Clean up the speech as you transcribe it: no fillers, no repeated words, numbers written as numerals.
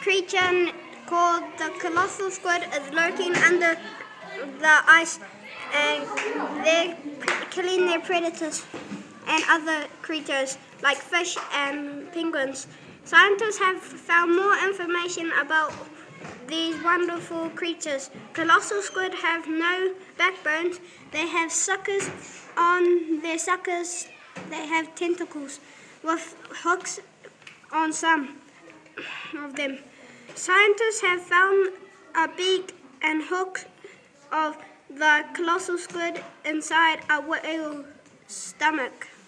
creature called the colossal squid is lurking under the ice, and they're killing their predators and other creatures like fish and penguins. Scientists have found more information about these wonderful creatures. Colossal squid have no backbones. They have suckers on their suckers. They have tentacles with hooks on some of them. Scientists have found a beak and hooks of the colossal squid inside a whale's stomach.